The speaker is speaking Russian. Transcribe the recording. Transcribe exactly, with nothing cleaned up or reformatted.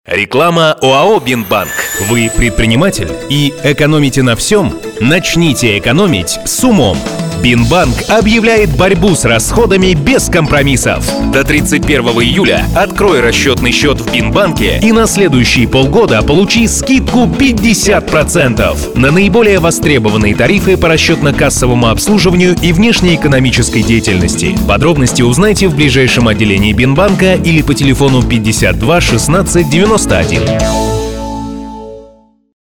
Реклама ОАО «Бинбанк». Вы предприниматель и экономите на всем? Начните экономить с умом. Бинбанк объявляет борьбу с расходами без компромиссов. До тридцать первого июля открой расчетный счет в Бинбанке и на следующие полгода получи скидку пятьдесят процентов на наиболее востребованные тарифы по расчетно-кассовому обслуживанию и внешнеэкономической деятельности. Подробности узнайте в ближайшем отделении Бинбанка или по телефону пятьдесят два шестнадцать девяносто один.